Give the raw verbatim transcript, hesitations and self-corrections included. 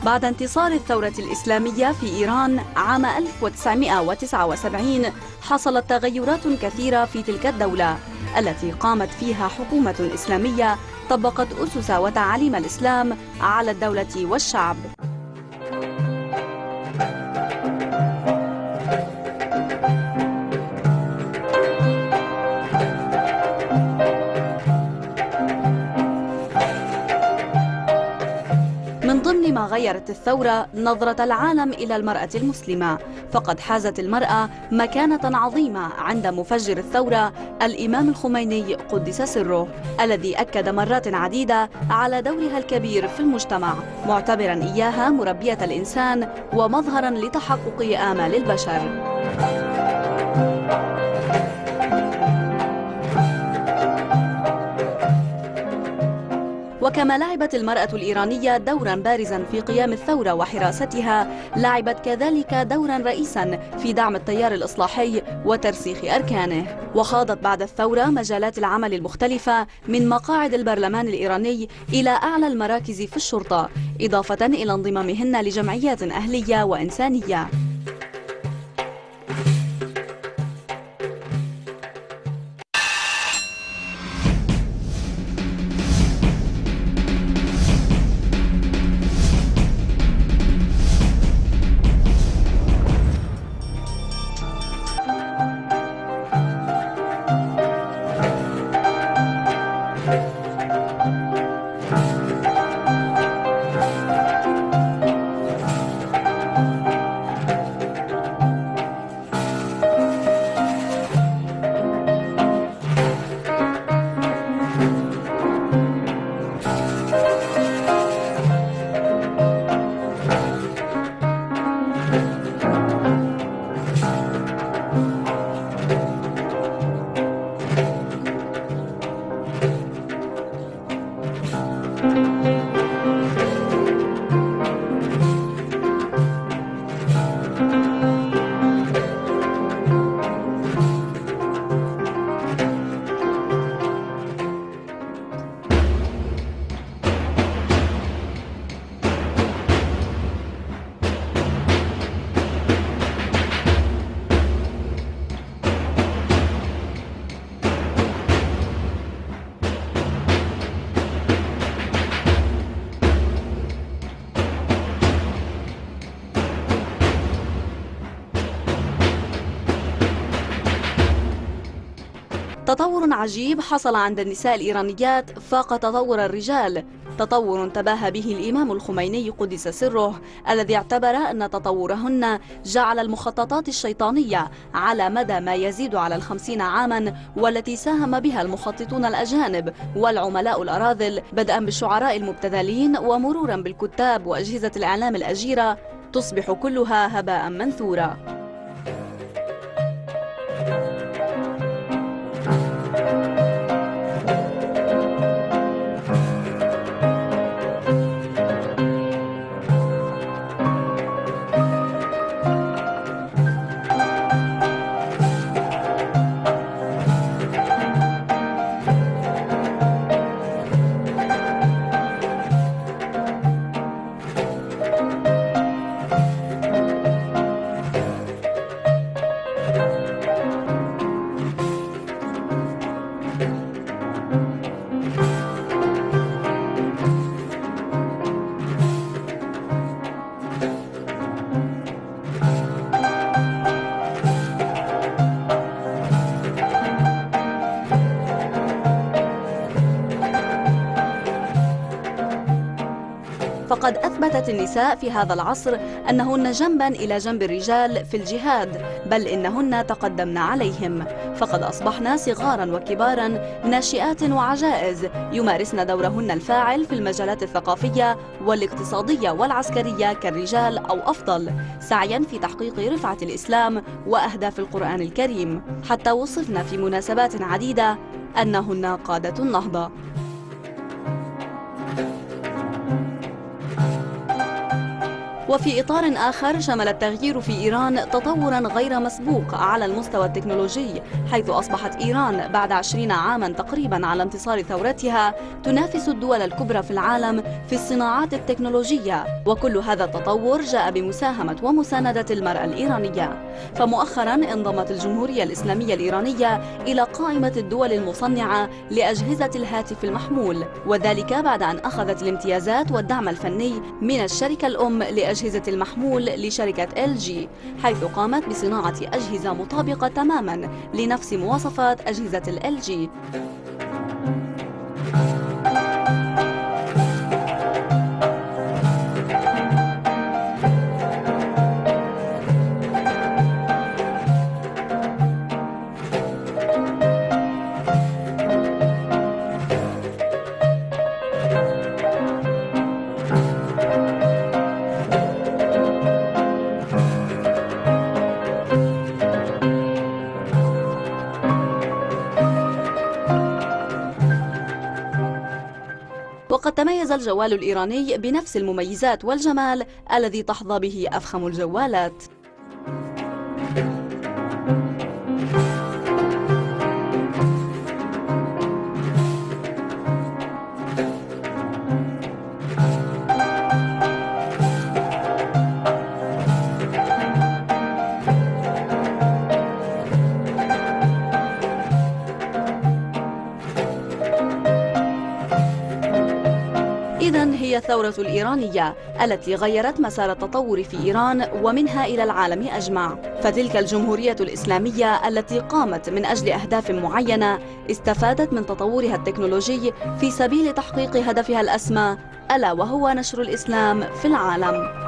بعد انتصار الثورة الإسلامية في إيران عام ألف وتسعمئة وتسعة وسبعين حصلت تغيرات كثيرة في تلك الدولة التي قامت فيها حكومة إسلامية طبقت أسس وتعاليم الإسلام على الدولة والشعب. من ضمن ما غيرت الثورة نظرة العالم إلى المرأة المسلمة، فقد حازت المرأة مكانة عظيمة عند مفجر الثورة الإمام الخميني قدس سره، الذي أكد مرات عديدة على دورها الكبير في المجتمع، معتبرا إياها مربية الإنسان ومظهرا لتحقق آمال البشر. وكما لعبت المرأة الإيرانية دورا بارزا في قيام الثورة وحراستها، لعبت كذلك دورا رئيسا في دعم التيار الإصلاحي وترسيخ أركانه، وخاضت بعد الثورة مجالات العمل المختلفة من مقاعد البرلمان الإيراني إلى أعلى المراكز في الشرطة، إضافة إلى انضمامهن لجمعيات أهلية وإنسانية. تطور عجيب حصل عند النساء الإيرانيات فاق تطور الرجال، تطور تباهى به الإمام الخميني قدس سره، الذي اعتبر أن تطورهن جعل المخططات الشيطانية على مدى ما يزيد على الخمسين عاما، والتي ساهم بها المخططون الأجانب والعملاء الأراذل، بدءا بالشعراء المبتذلين ومرورا بالكتاب وأجهزة الإعلام الأجيرة، تصبح كلها هباء منثورا. فقد أثبتت النساء في هذا العصر أنهن جنبا إلى جنب الرجال في الجهاد، بل إنهن تقدمن عليهم، فقد أصبحن صغارا وكبارا، ناشئات وعجائز، يمارسن دورهن الفاعل في المجالات الثقافية والاقتصادية والعسكرية كالرجال أو أفضل، سعيا في تحقيق رفعة الإسلام وأهداف القرآن الكريم، حتى وصفن في مناسبات عديدة أنهن قادة النهضة. وفي إطار آخر، شمل التغيير في إيران تطوراً غير مسبوق على المستوى التكنولوجي، حيث أصبحت إيران بعد عشرين عاماً تقريباً على انتصار ثورتها تنافس الدول الكبرى في العالم في الصناعات التكنولوجية، وكل هذا التطور جاء بمساهمة ومساندة المرأة الإيرانية. فمؤخراً انضمت الجمهورية الإسلامية الإيرانية إلى قائمة الدول المصنعة لأجهزة الهاتف المحمول، وذلك بعد أن أخذت الامتيازات والدعم الفني من الشركة الأم لأجهزة المحمول لشركة إل جي، حيث قامت بصناعة أجهزة مطابقة تماماً لنفس مواصفات أجهزة ال إل جي. وقد تميز الجوال الإيراني بنفس المميزات والجمال الذي تحظى به أفخم الجوالات. إذن هي الثورة الإيرانية التي غيرت مسار التطور في إيران ومنها إلى العالم أجمع. فتلك الجمهورية الإسلامية التي قامت من أجل أهداف معينة استفادت من تطورها التكنولوجي في سبيل تحقيق هدفها الأسمى، ألا وهو نشر الإسلام في العالم.